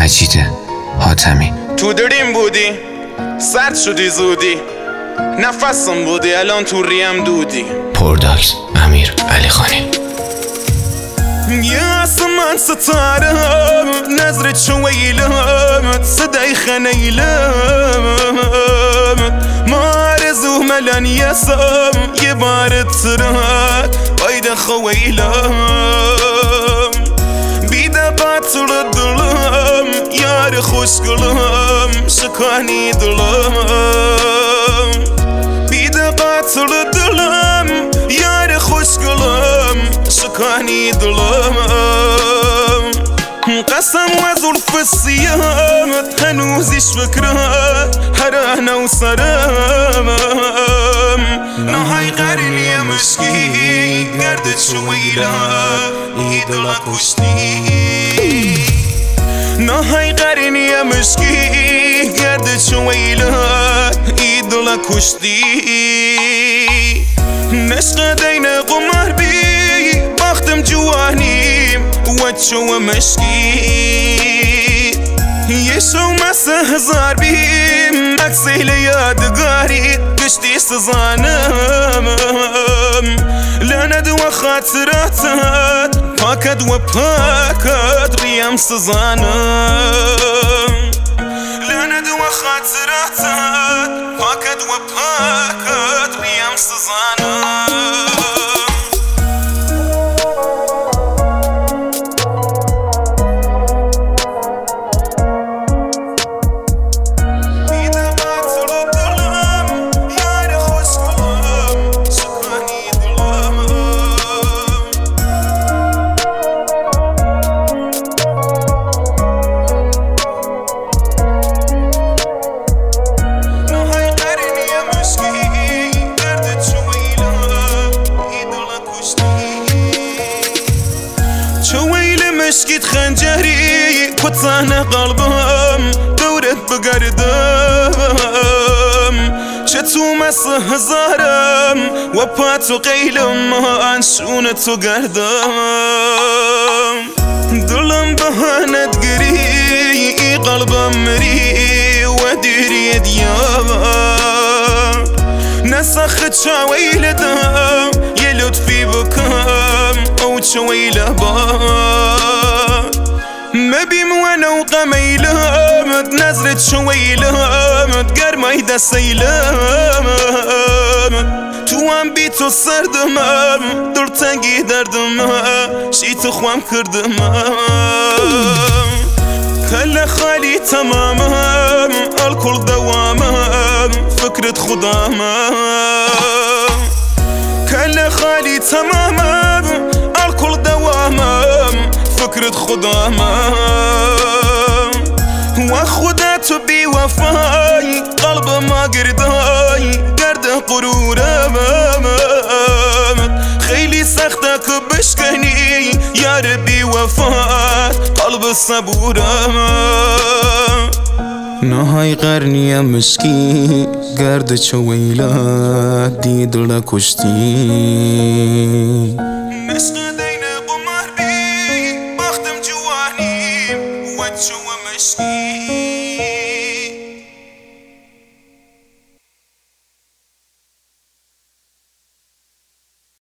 مجید حاتمی. تو دریم بودی، سرد شدی زودی، نفسم بودی الان تو ریم دودی. پرداکس امیر علی خانی. يا سمان ستارم نظرة شويلمت صداي خنيلمت مارزو ملان يسم يبارد سرات ويدا خويلم بيدا قاتل الظلم يار خوش قلم شكاني ظلم بيدا قاتل الظلم يار خوش قلم شكاني ظلم قسم وزلف الصيام هنوزش فكرة هرانا وصرام نهاي قرن يا مشكي قردت شويلة يدلا كشتي نهاي قرن يا مشكي قردت شويلة يدلا كشتي نشقى دينا قمر بي باختم جوانيم وجو مشكي يشو مسا هزار بيم أكسي ليادقاري قشتي سزانم لند وخاطراتات باكد وباكد ريم سزانم لند وخاطراتات باكد وباكد ريم سزانم مشكت خنجري كتانة قلبم دورت بقردم شتو مسه هزارم وباتو قيلم انشونتو قردم دلم بهانت قري قلبم مري وديري ديام نسخت شاويل دم يلطفي بكم او شويله بام مبيم وانا وقميلمت نزرت شويلمت قرمي دا سيلمت توام بيتو سردمم درتنگي دردمم شيتو خوام كردمم كل خالي تمامم الكل دوامم فكرة خدامم كل خالي تمامم الكل دوامم فكرة خدامم وخدات بوفاي قلب ما قرداي قرد قرورم خيلي سختك بشكني يا ربي وفات قلب الصبورم نهاي قرني يا مشكي قرد شويلة دي دل كشتي مشكي دينا قمر بي باختم جواني وجو مشكي